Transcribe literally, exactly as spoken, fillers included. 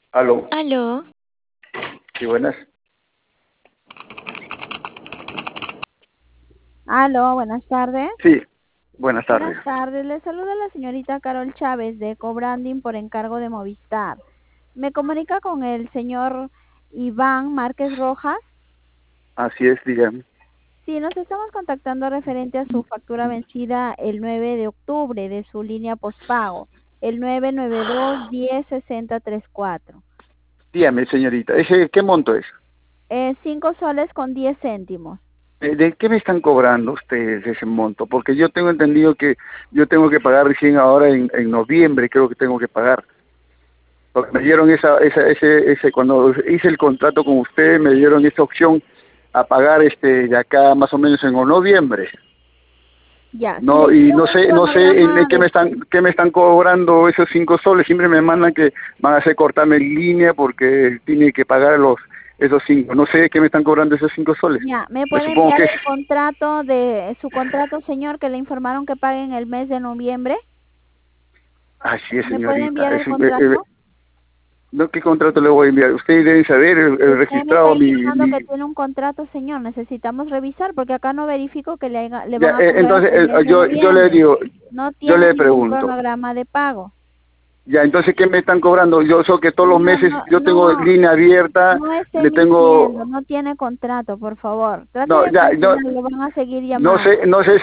Aló, Aló, sí, buenas. Aló, buenas tardes. Sí, buenas Buenas tardes. tardes, le saluda la señorita Carol Chávez de Cobranding por encargo de Movistar. ¿Me comunica con el señor Iván Márquez Rojas? Así es, dígame. Sí, nos estamos contactando referente a su factura vencida el nueve de octubre de su línea postpago, el nueve nueve dos diez sesenta treinta y cuatro. Dígame, señorita, ¿ese qué monto es? Eh, cinco soles con diez céntimos. Eh, ¿De qué me están cobrando ustedes ese monto? Porque yo tengo entendido que yo tengo que pagar recién ahora en, en noviembre, creo que tengo que pagar. Porque me dieron esa, esa, ese, ese, cuando hice el contrato con ustedes, me dieron esa opción a pagar este de acá más o menos en noviembre. Ya, si le No, y envío no un sé, no sé en, cronograma en qué me de... están, qué me están cobrando esos cinco soles. Siempre me mandan que van a hacer cortarme en línea porque tiene que pagar los esos cinco. No sé qué me están cobrando esos cinco soles. Ya, ¿me Me puede supongo enviar que es el contrato de su contrato, señor, que le informaron que pague en el mes de noviembre? así es, ¿Me puede señorita. enviar Es el un, eh, eh, contrato? no, ¿qué contrato le voy a enviar? Ustedes deben saber el, el Usted me está registrado mi, indicando mi que tiene un contrato, señor. Necesitamos revisar porque acá no verifico que le, haya- le ya, van a eh, cobrar entonces hasta el eh, mes de yo yo le noviembre. digo, No yo tiene le ningún pregunto. cronograma de pago. Ya, entonces ¿qué me están cobrando? Yo sé que todos los Señor, meses no, yo tengo no, línea abierta, no esté le mintiendo. tengo No tiene contrato, por favor. Trate no, de ya, no, cancelar, lo van a seguir no sé, llamando. no sé